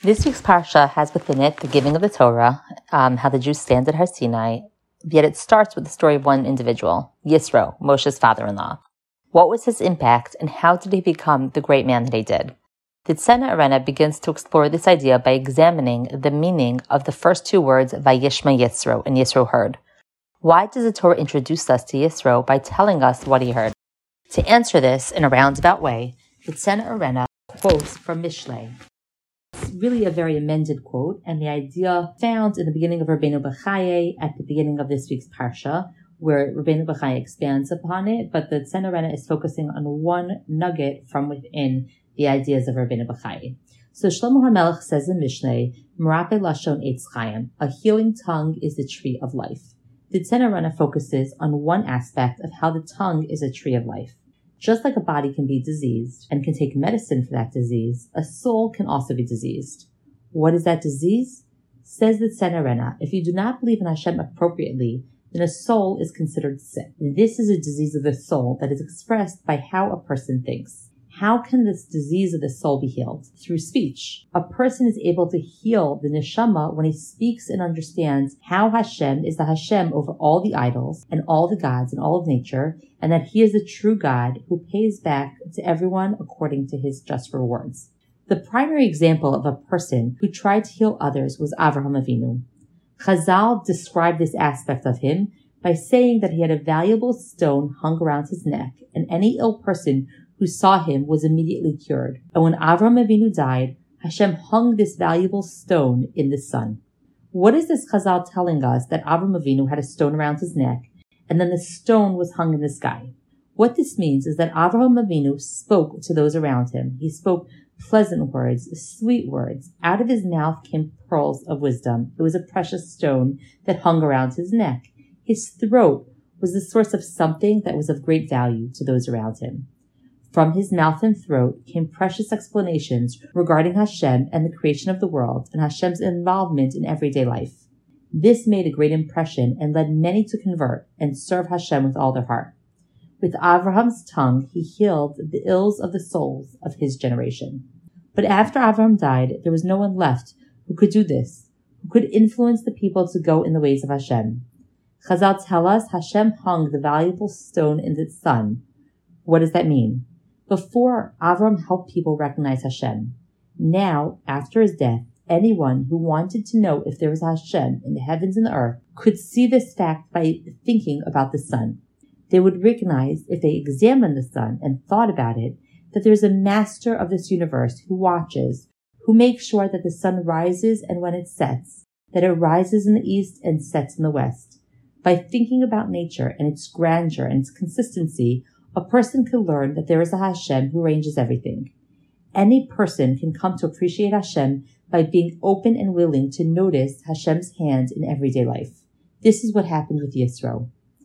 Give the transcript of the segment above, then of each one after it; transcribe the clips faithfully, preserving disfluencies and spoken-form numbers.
This week's parsha has within it the giving of the Torah, um, how the Jews stand at Har Sinai, yet it starts with the story of one individual, Yisro, Moshe's father-in-law. What was his impact, and how did he become the great man that he did? The Tzena Arena begins to explore this idea by examining the meaning of the first two words, Vayishma Yisro, and Yisro heard. Why does the Torah introduce us to Yisro by telling us what he heard? To answer this in a roundabout way, the Tzena Arena quotes from Mishlei. It's really a very amended quote, and the idea found in the beginning of Rabbeinu Bechaye at the beginning of this week's Parsha, where Rabbeinu Bechaye expands upon it, but the Tzena Arena is focusing on one nugget from within the ideas of Rabbeinu Bechaye. So Shlomo HaMelech says in Mishlei, Merape Lashon Eitz Chaim, a healing tongue is the tree of life. The Tzena Arena focuses on one aspect of how the tongue is a tree of life. Just like a body can be diseased and can take medicine for that disease, a soul can also be diseased. What is that disease? Says the Tzena Arena, if you do not believe in Hashem appropriately, then a soul is considered sick. This is a disease of the soul that is expressed by how a person thinks. How can this disease of the soul be healed? Through speech. A person is able to heal the neshama when he speaks and understands how Hashem is the Hashem over all the idols and all the gods and all of nature, and that he is the true God who pays back to everyone according to his just rewards. The primary example of a person who tried to heal others was Avraham Avinu. Chazal described this aspect of him by saying that he had a valuable stone hung around his neck, and any ill person who saw him was immediately cured. And when Avraham Avinu died, Hashem hung this valuable stone in the sun. What is this Chazal telling us that Avraham Avinu had a stone around his neck, and then the stone was hung in the sky? What this means is that Avraham Avinu spoke to those around him. He spoke pleasant words, sweet words. Out of his mouth came pearls of wisdom. It was a precious stone that hung around his neck. His throat was the source of something that was of great value to those around him. From his mouth and throat came precious explanations regarding Hashem and the creation of the world and Hashem's involvement in everyday life. This made a great impression and led many to convert and serve Hashem with all their heart. With Avraham's tongue, he healed the ills of the souls of his generation. But after Avraham died, there was no one left who could do this, who could influence the people to go in the ways of Hashem. Chazal tell us Hashem hung the valuable stone in the sun. What does that mean? Before, Avram helped people recognize Hashem. Now, after his death, anyone who wanted to know if there was Hashem in the heavens and the earth could see this fact by thinking about the sun. They would recognize, if they examined the sun and thought about it, that there is a master of this universe who watches, who makes sure that the sun rises and when it sets, that it rises in the east and sets in the west. By thinking about nature and its grandeur and its consistency, a person can learn that there is a Hashem who arranges everything. Any person can come to appreciate Hashem by being open and willing to notice Hashem's hand in everyday life. This is what happened with Yisro.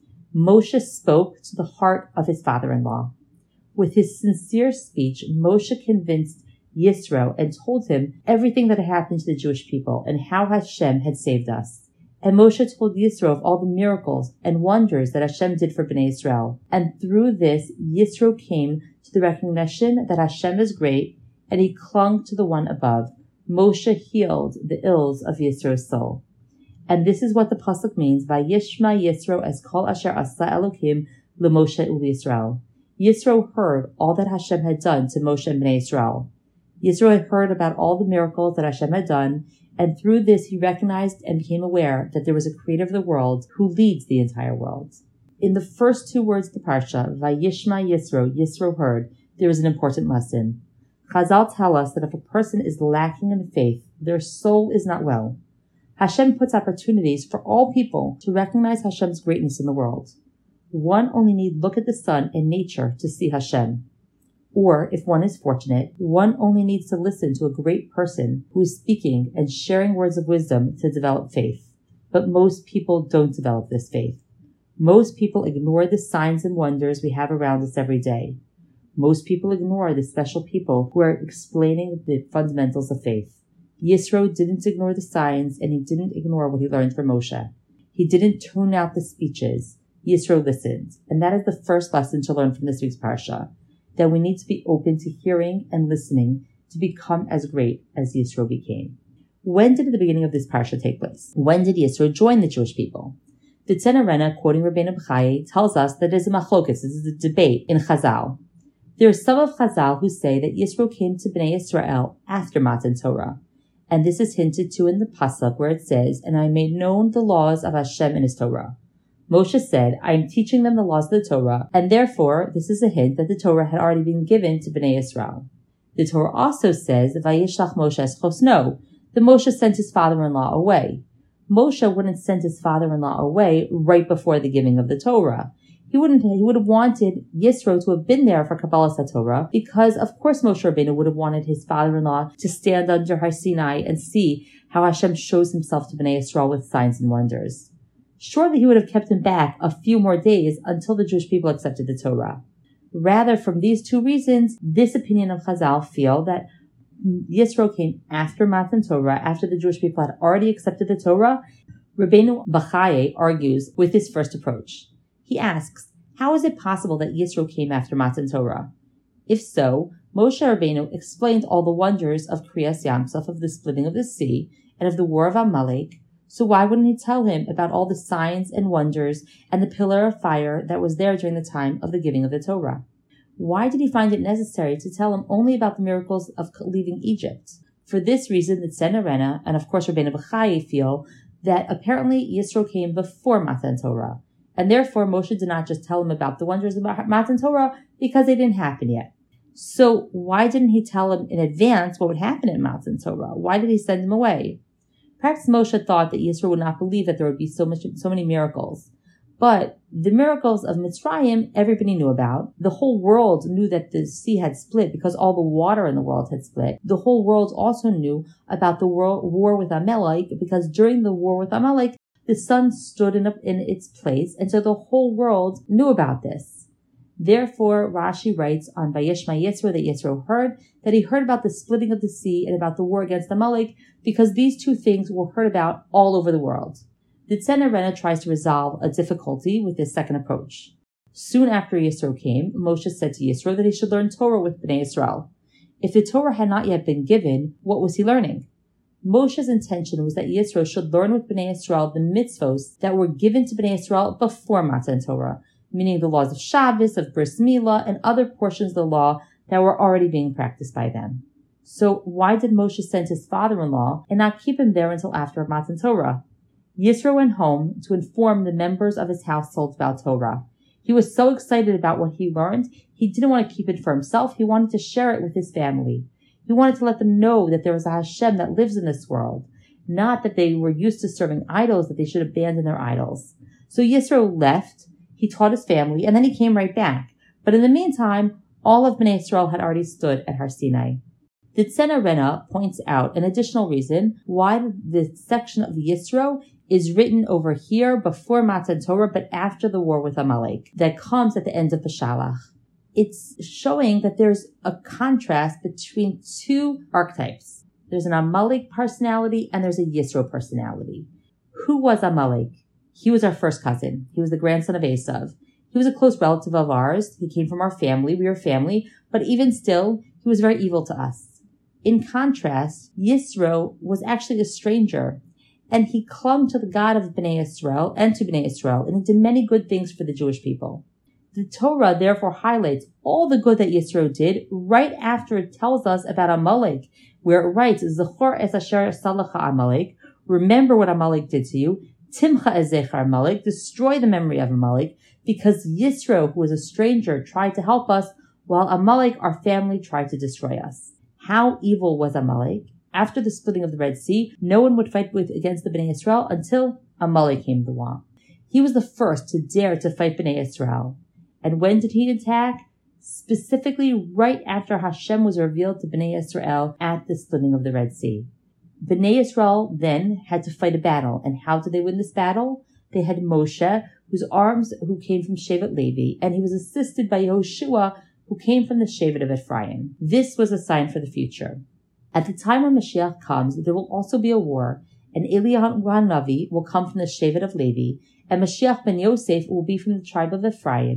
Moshe spoke to the heart of his father-in-law. With his sincere speech, Moshe convinced Yisro and told him everything that had happened to the Jewish people and how Hashem had saved us. And Moshe told Yisro of all the miracles and wonders that Hashem did for Bnei Israel. And through this, Yisro came to the recognition that Hashem is great, and he clung to the one above. Moshe healed the ills of Yisro's soul. And this is what the pasuk means, Vayishma Yisro es kol asher asa Elokim leMoshe u'Yisrael. Yisro heard all that Hashem had done to Moshe and Bnei Israel. Yisro had heard about all the miracles that Hashem had done, and through this he recognized and became aware that there was a creator of the world who leads the entire world. In the first two words of the parsha, Vayishma Yisro, Yisro heard, there is an important lesson. Chazal tell us that if a person is lacking in faith, their soul is not well. Hashem puts opportunities for all people to recognize Hashem's greatness in the world. One only need look at the sun and nature to see Hashem. Or, if one is fortunate, one only needs to listen to a great person who is speaking and sharing words of wisdom to develop faith. But most people don't develop this faith. Most people ignore the signs and wonders we have around us every day. Most people ignore the special people who are explaining the fundamentals of faith. Yisro didn't ignore the signs, and he didn't ignore what he learned from Moshe. He didn't tune out the speeches. Yisro listened. And that is the first lesson to learn from this week's parsha, that we need to be open to hearing and listening to become as great as Yisro became. When did the beginning of this parsha take place? When did Yisro join the Jewish people? The Tzena Rena, quoting Rabbeinu B'chai, tells us that it is a machlokes, this is a debate in Chazal. There are some of Chazal who say that Yisro came to Bnei Yisrael after Matan Torah, and this is hinted to in the pasuk where it says, "And I made known the laws of Hashem in His Torah." Moshe said, "I am teaching them the laws of the Torah," and therefore this is a hint that the Torah had already been given to Bnei Yisrael. The Torah also says, "Vayishlach Moshe es chosno," that Moshe sent his father-in-law away. Moshe wouldn't send his father-in-law away right before the giving of the Torah. He wouldn't. He would have wanted Yisro to have been there for Kabbalas HaTorah, because of course Moshe Rabbeinu would have wanted his father-in-law to stand under Har Sinai and see how Hashem shows Himself to Bnei Yisrael with signs and wonders. Surely He would have kept him back a few more days until the Jewish people accepted the Torah. Rather, from these two reasons, this opinion of Chazal feel that Yisro came after Matan Torah, after the Jewish people had already accepted the Torah. Rabbeinu B'chai argues with this first approach. He asks, how is it possible that Yisro came after Matan Torah? If so, Moshe Rabbeinu explained all the wonders of Kriyas Yamsuf, of the splitting of the sea, and of the war of Amalek, so why wouldn't He tell him about all the signs and wonders and the pillar of fire that was there during the time of the giving of the Torah? Why did He find it necessary to tell him only about the miracles of leaving Egypt? For this reason, the Tzena Rena, and of course Rabbeinu B'chai, feel that apparently Yisro came before Matan Torah, and therefore Moshe did not just tell him about the wonders of Matan Torah because they didn't happen yet. So why didn't He tell him in advance what would happen in Matan Torah? Why did He send him away? Perhaps Moshe thought that Yisro would not believe that there would be so much, so many miracles. But the miracles of Mitzrayim, everybody knew about. The whole world knew that the sea had split because all the water in the world had split. The whole world also knew about the war with Amalek because during the war with Amalek, the sun stood in, a, in its place, and so the whole world knew about this. Therefore, Rashi writes on Vayishma Yisro that Yisro heard, that he heard about the splitting of the sea and about the war against Amalek because these two things were heard about all over the world. The Tzena Rena tries to resolve a difficulty with this second approach. Soon after Yisro came, Moshe said to Yisro that he should learn Torah with Bnei Yisrael. If the Torah had not yet been given, what was he learning? Moshe's intention was that Yisro should learn with Bnei Yisrael the mitzvos that were given to Bnei Yisrael before Matan Torah, meaning the laws of Shabbos, of Bris Milah, and other portions of the law that were already being practiced by them. So why did Moshe send his father-in-law and not keep him there until after Matan Torah? Yisro went home to inform the members of his household about Torah. He was so excited about what he learned, he didn't want to keep it for himself. He wanted to share it with his family. He wanted to let them know that there was a Hashem that lives in this world, not that they were used to serving idols, that they should abandon their idols. So Yisro left, he taught his family, and then he came right back. But in the meantime, all of Bnei Yisrael had already stood at Har Sinai. The Tzena Rena points out an additional reason why the section of Yisro is written over here before Matan Torah, but after the war with Amalek, that comes at the end of Beshalach. It's showing that there's a contrast between two archetypes. There's an Amalek personality and there's a Yisro personality. Who was Amalek? He was our first cousin. He was the grandson of Esav. He was a close relative of ours. He came from our family. We were family. But even still, he was very evil to us. In contrast, Yisro was actually a stranger, and he clung to the God of Bnei Yisrael and to Bnei Yisrael, and he did many good things for the Jewish people. The Torah therefore highlights all the good that Yisro did right after it tells us about Amalek, where it writes, Zechor es asher salacha Amalek, remember what Amalek did to you, Timcha es zecher Amalek, destroy the memory of Amalek, because Yisro, who was a stranger, tried to help us, while Amalek, our family, tried to destroy us. How evil was Amalek? After the splitting of the Red Sea, no one would fight with against the Bnei Yisrael until Amalek came along. He was the first to dare to fight Bnei Yisrael. And when did he attack? Specifically right after Hashem was revealed to Bnei Yisrael at the splitting of the Red Sea. Bnei Yisrael then had to fight a battle. And how did they win this battle? They had Moshe, whose arms, who came from Shevet Levi, and he was assisted by Yehoshua, who came from the Shevet of Ephraim. This was a sign for the future. At the time when Mashiach comes, there will also be a war, and Eliyahu Hanavi will come from the Shevet of Levi, and Mashiach ben Yosef will be from the tribe of Ephraim,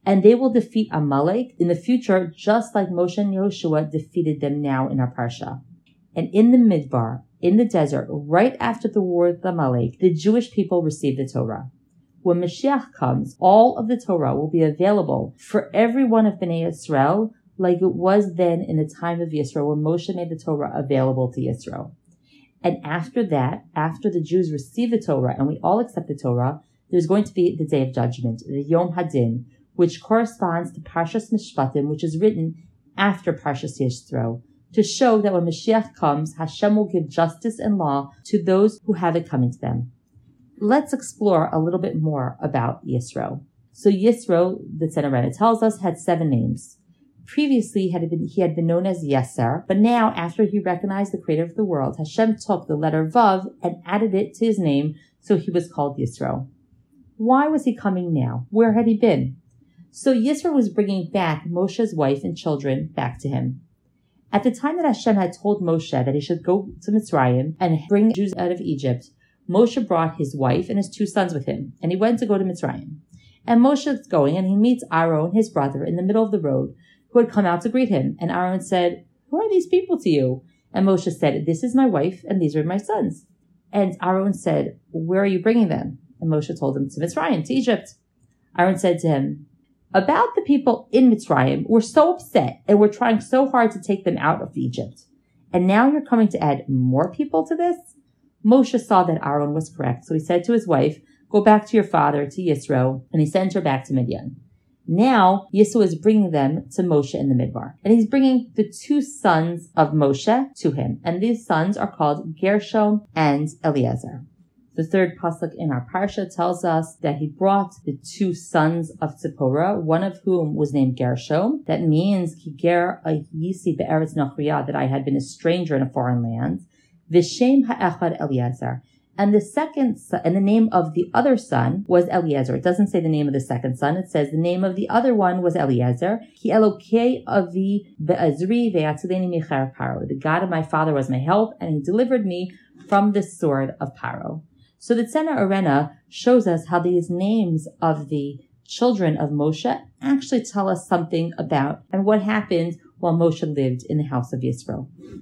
and they will defeat Amalek in the future, just like Moshe and Yehoshua defeated them now in our Parsha. And in the Midbar, in the desert, right after the war with Amalek, the Jewish people received the Torah. When Mashiach comes, all of the Torah will be available for every one of Bnei Yisrael, like it was then in the time of Yisro, when Moshe made the Torah available to Yisro. And after that, after the Jews receive the Torah and we all accept the Torah, there's going to be the Day of Judgment, the Yom Hadin, which corresponds to Parshas Mishpatim, which is written after Parshas Yisro, to show that when Mashiach comes, Hashem will give justice and law to those who have it coming to them. Let's explore a little bit more about Yisro. So Yisro, the Tzena Rena tells us, had seven names. Previously, had been, he had been known as Yeser, but now, after he recognized the creator of the world, Hashem took the letter Vav and added it to his name, so he was called Yisro. Why was he coming now? Where had he been? So Yisro was bringing back Moshe's wife and children back to him. At the time that Hashem had told Moshe that he should go to Mitzrayim and bring Jews out of Egypt, Moshe brought his wife and his two sons with him, and he went to go to Mitzrayim. And Moshe is going, and he meets Aaron, his brother, in the middle of the road, who had come out to greet him. And Aaron said, "Who are these people to you?" And Moshe said, "This is my wife, and these are my sons." And Aaron said, "Where are you bringing them?" And Moshe told him, "To Mitzrayim, to Egypt." Aaron said to him, "About the people in Mitzrayim, we're so upset, and we're trying so hard to take them out of Egypt. And now you're coming to add more people to this?" Moshe saw that Aaron was correct, so he said to his wife, "Go back to your father, to Yisro," and he sent her back to Midian. Now, Yisro is bringing them to Moshe in the Midbar, and he's bringing the two sons of Moshe to him, and these sons are called Gershom and Eliezer. The third pasuk in our parsha tells us that he brought the two sons of Tzipporah, one of whom was named Gershom. That means Kiger Yisi be'eretz Nachriya, that I had been a stranger in a foreign land. Vishem ha'echad Eliezer. And the second son, and the name of the other son was Eliezer. It doesn't say the name of the second son. It says the name of the other one was Eliezer. Ki Elokei avi be'azri ve'atzileni micher Paro. The God of my father was my help, and he delivered me from the sword of Paro. So the Tzena Arena shows us how these names of the children of Moshe actually tell us something about and what happened while Moshe lived in the house of Yisro.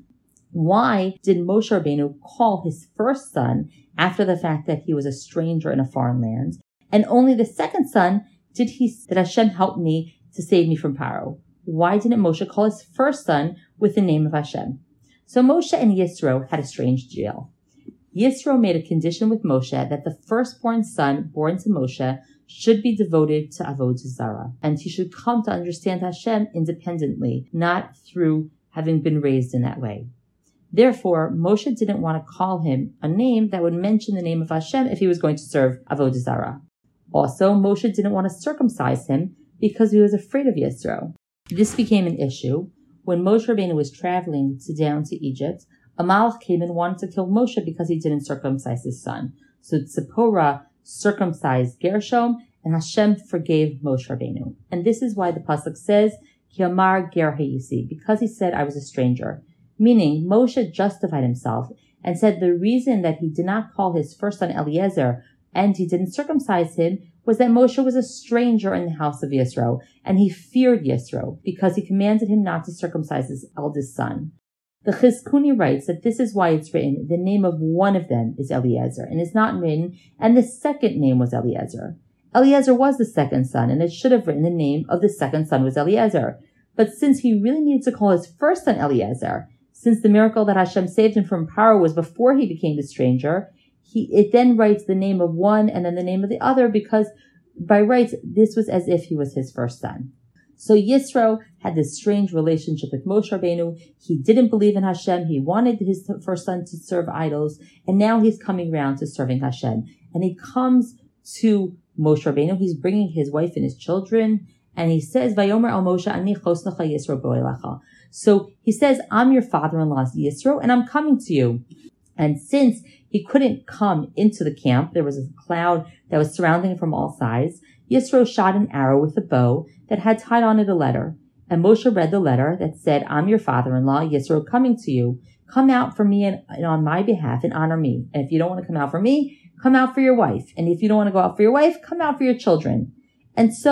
Why did Moshe Rabbeinu call his first son after the fact that he was a stranger in a foreign land, and only the second son did he did Hashem help me to save me from Paro? Why didn't Moshe call his first son with the name of Hashem? So Moshe and Yisro had a strange deal. Yisro made a condition with Moshe that the firstborn son born to Moshe should be devoted to Avodah Zarah, and he should come to understand Hashem independently, not through having been raised in that way. Therefore, Moshe didn't want to call him a name that would mention the name of Hashem if he was going to serve Avodah Zarah. Also, Moshe didn't want to circumcise him because he was afraid of Yisro. This became an issue when Moshe Rabbeinu was traveling to down to Egypt. A malach came and wanted to kill Moshe because he didn't circumcise his son. So Tzipporah circumcised Gershom, and Hashem forgave Moshe Rabbeinu. And this is why the pasuk says, Ki amar ger hayisi, because he said, "I was a stranger." Meaning, Moshe justified himself and said the reason that he did not call his first son Eliezer and he didn't circumcise him was that Moshe was a stranger in the house of Yisro, and he feared Yisro because he commanded him not to circumcise his eldest son. The Chizkuni writes that this is why it's written, the name of one of them is Eliezer, and it's not written, and the second name was Eliezer. Eliezer was the second son, and it should have written the name of the second son was Eliezer. But since he really needed to call his first son Eliezer, since the miracle that Hashem saved him from Paro was before he became the stranger, he it then writes the name of one and then the name of the other, because by rights, this was as if he was his first son. So Yisro had this strange relationship with Moshe Rabbeinu. He didn't believe in Hashem. He wanted his first son to serve idols, and now he's coming around to serving Hashem. And he comes to Moshe Rabbeinu. He's bringing his wife and his children, and he says, "Vayomer al Moshe ani chosnecha Yisro bo'elecha." So he says, "I'm your father-in-law's Yisro, and I'm coming to you." And since he couldn't come into the camp, there was a cloud that was surrounding him from all sides, Yisro shot an arrow with a bow that had tied on it a letter. And Moshe read the letter that said, "I'm your father-in-law, Yisro, coming to you. Come out for me and, and on my behalf and honor me. And if you don't want to come out for me, come out for your wife. And if you don't want to go out for your wife, come out for your children." And so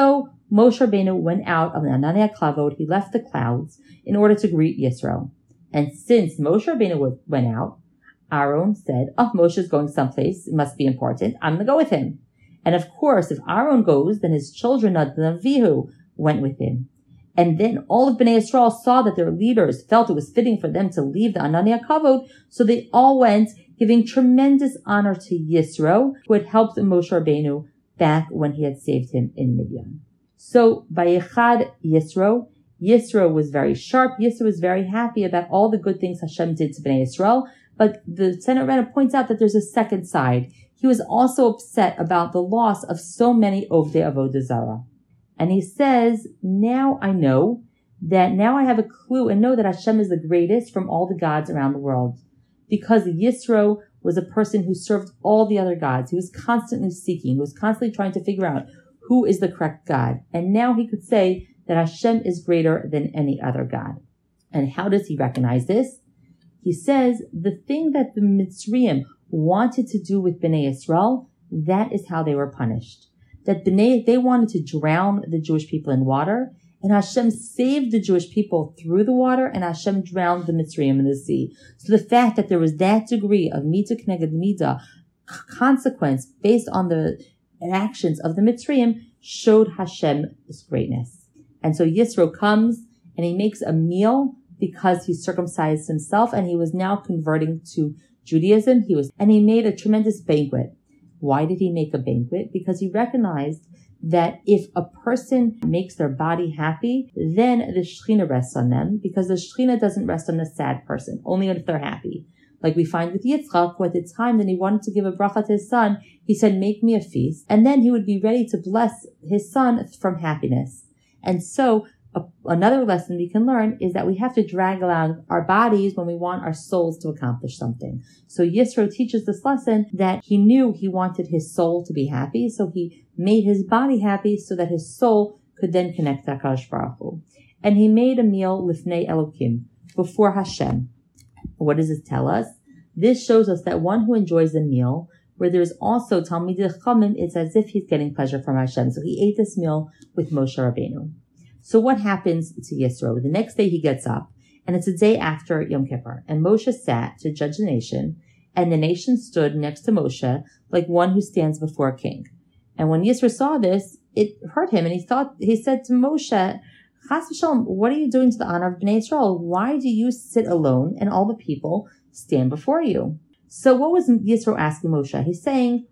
Moshe Rabbeinu went out of the Anania Klavod. He left the clouds in order to greet Yisro. And since Moshe Rabbeinu went out, Aaron said, oh, Moshe's going someplace. It must be important. I'm going to go with him. And of course, if Aaron goes, then his children, Nadav and Avihu, went with him. And then all of Bnei Yisrael saw that their leaders felt it was fitting for them to leave the Anania Kavod, so they all went, giving tremendous honor to Yisro, who had helped Moshe Rabbeinu back when he had saved him in Midian. So, Vayichad Yisro, Yisro was very sharp. Yisro was very happy about all the good things Hashem did to Bnei Yisrael, but the Senate Rebbe points out that there's a second side. He was also upset about the loss of so many Ovdei Avodah Zarah. And he says, now I know that now I have a clue and know that Hashem is the greatest from all the gods around the world. Because Yisro was a person who served all the other gods. He was constantly seeking. He was constantly trying to figure out who is the correct God. And now he could say that Hashem is greater than any other God. And how does he recognize this? He says, the thing that the Mitzrayim wanted to do with Bnei Yisrael, that is how they were punished. That Bnei, they wanted to drown the Jewish people in water, and Hashem saved the Jewish people through the water, and Hashem drowned the Mitzrayim in the sea. So the fact that there was that degree of Midah K'neged Midah consequence based on the actions of the Mitzrayim showed Hashem's greatness. And so Yisro comes, and he makes a meal because he circumcised himself, and he was now converting to Judaism. He was, and he made a tremendous banquet. Why did he make a banquet? Because he recognized that if a person makes their body happy, then the Shekhinah rests on them, because the Shekhinah doesn't rest on a sad person, only if they're happy. Like we find with Yitzchak, who at the time that he wanted to give a bracha to his son, he said, make me a feast, and then he would be ready to bless his son from happiness. And so A, another lesson we can learn is that we have to drag along our bodies when we want our souls to accomplish something. So Yisro teaches this lesson that he knew he wanted his soul to be happy, so he made his body happy so that his soul could then connect to HaKadosh Baruch Hu. And he made a meal lifnei Elokim, before Hashem. What does this tell us? This shows us that one who enjoys a meal, where there's also Talmidei Chachamim, it's as if he's getting pleasure from Hashem. So he ate this meal with Moshe Rabbeinu. So what happens to Yisro? The next day he gets up, and it's a day after Yom Kippur, and Moshe sat to judge the nation, and the nation stood next to Moshe like one who stands before a king. And when Yisro saw this, it hurt him, and he thought, he said to Moshe, Chas v'shalom, what are you doing to the honor of Bnei Yisrael? Why do you sit alone and all the people stand before you? So what was Yisro asking Moshe? He's saying,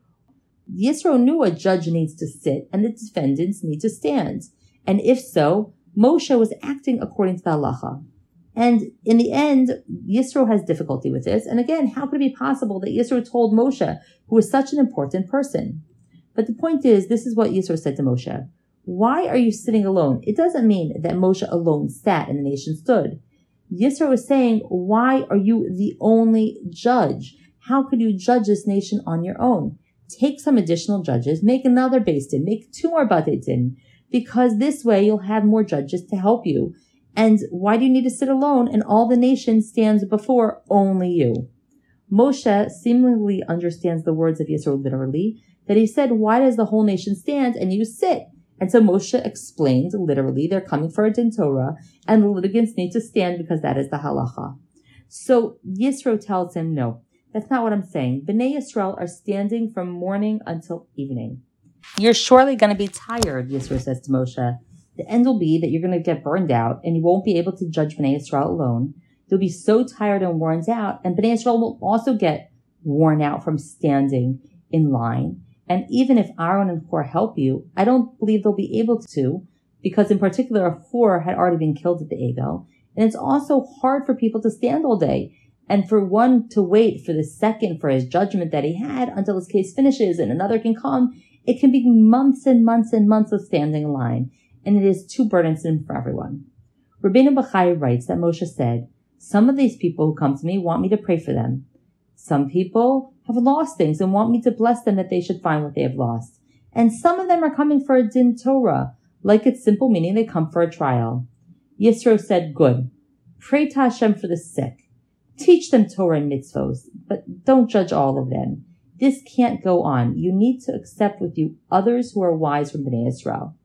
Yisro knew a judge needs to sit and the defendants need to stand. And if so, Moshe was acting according to the halacha. And in the end, Yisro has difficulty with this. And again, how could it be possible that Yisro told Moshe, who is such an important person? But the point is, this is what Yisro said to Moshe. Why are you sitting alone? It doesn't mean that Moshe alone sat and the nation stood. Yisro was saying, why are you the only judge? How could you judge this nation on your own? Take some additional judges, make another Beis Din, make two more Batei Din, because this way you'll have more judges to help you. And why do you need to sit alone and all the nation stands before only you? Moshe seemingly understands the words of Yisro literally, that he said, why does the whole nation stand and you sit? And so Moshe explained literally, they're coming for a din Torah, and the litigants need to stand because that is the halacha. So Yisro tells him, no, that's not what I'm saying. Bnei Yisrael are standing from morning until evening. You're surely going to be tired, Yisro says to Moshe. The end will be that you're going to get burned out and you won't be able to judge Bnei Yisrael alone. You'll be so tired and worn out, and Bnei Yisrael will also get worn out from standing in line. And even if Aaron and Hur help you, I don't believe they'll be able to, because in particular, Hur had already been killed at the Egel. And it's also hard for people to stand all day. And for one to wait for the second for his judgment that he had until his case finishes and another can come, it can be months and months and months of standing in line. And it is too burdensome for everyone. Rabbeinu Bachai writes that Moshe said, some of these people who come to me want me to pray for them. Some people have lost things and want me to bless them that they should find what they have lost. And some of them are coming for a din Torah, like its simple meaning they come for a trial. Yisro said, good. Pray to Hashem for the sick. Teach them Torah and mitzvos, but don't judge all of them. This can't go on. You need to accept with you others who are wise from Bnei Yisrael.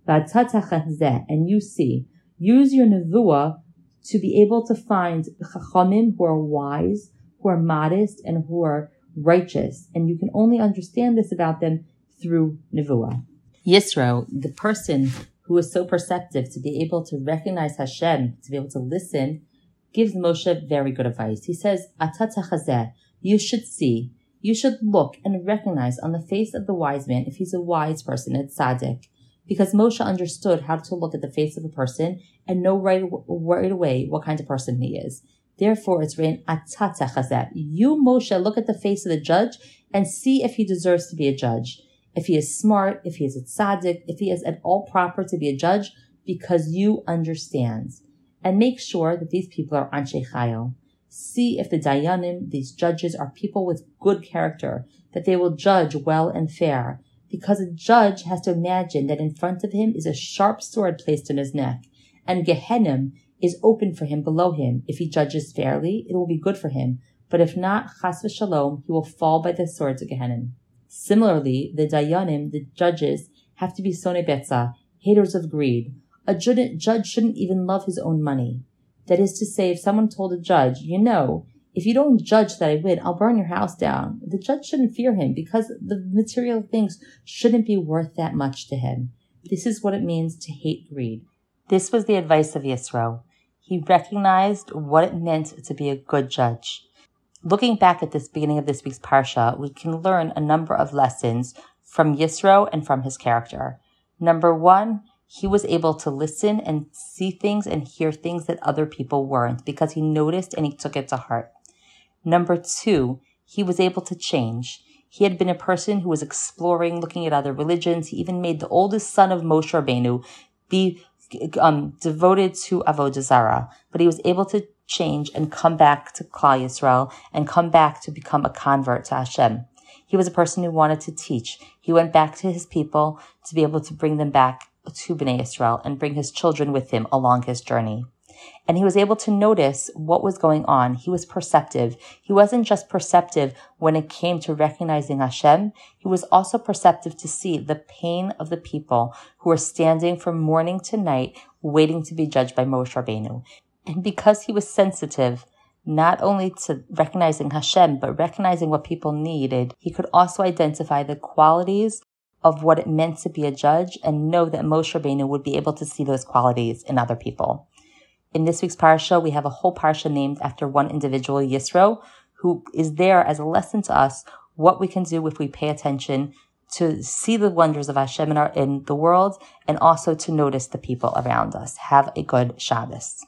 and you see. Use your nevuah to be able to find chachamim who are wise, who are modest, and who are righteous. And you can only understand this about them through nevuah. Yisro, the person who is so perceptive to be able to recognize Hashem, to be able to listen, gives Moshe very good advice. He says, Atat hachazeh, you should see, you should look and recognize on the face of the wise man if he's a wise person, a tzaddik. Because Moshe understood how to look at the face of a person and know right, right away what kind of person he is. Therefore, it's written, Atat hachazeh. You, Moshe, look at the face of the judge and see if he deserves to be a judge. If he is smart, if he is a tzaddik, if he is at all proper to be a judge, because you understand. And make sure that these people are Anshe Chayil. See if the Dayanim, these judges, are people with good character, that they will judge well and fair. Because a judge has to imagine that in front of him is a sharp sword placed in his neck, and Gehenna is open for him below him. If he judges fairly, it will be good for him. But if not, chas v'shalom, he will fall by the swords of Gehenna. Similarly, the Dayanim, the judges, have to be Sonei Betza, haters of greed. A judge shouldn't even love his own money. That is to say, if someone told a judge, you know, if you don't judge that I win, I'll burn your house down. The judge shouldn't fear him because the material things shouldn't be worth that much to him. This is what it means to hate greed. This was the advice of Yisro. He recognized what it meant to be a good judge. Looking back at this beginning of this week's Parsha, we can learn a number of lessons from Yisro and from his character. Number one, he was able to listen and see things and hear things that other people weren't because he noticed and he took it to heart. Number two, he was able to change. He had been a person who was exploring, looking at other religions. He even made the oldest son of Moshe Rabbeinu be um, devoted to Avodah Zarah, but he was able to change and come back to Klal Yisrael and come back to become a convert to Hashem. He was a person who wanted to teach. He went back to his people to be able to bring them back to Bnei Yisrael and bring his children with him along his journey. And he was able to notice what was going on. He was perceptive. He wasn't just perceptive when it came to recognizing Hashem. He was also perceptive to see the pain of the people who were standing from morning to night waiting to be judged by Moshe Rabbeinu. And because he was sensitive, not only to recognizing Hashem, but recognizing what people needed, he could also identify the qualities of what it meant to be a judge and know that Moshe Rabbeinu would be able to see those qualities in other people. In this week's Parsha, we have a whole Parsha named after one individual, Yisro, who is there as a lesson to us what we can do if we pay attention to see the wonders of Hashem in, our, in the world and also to notice the people around us. Have a good Shabbos.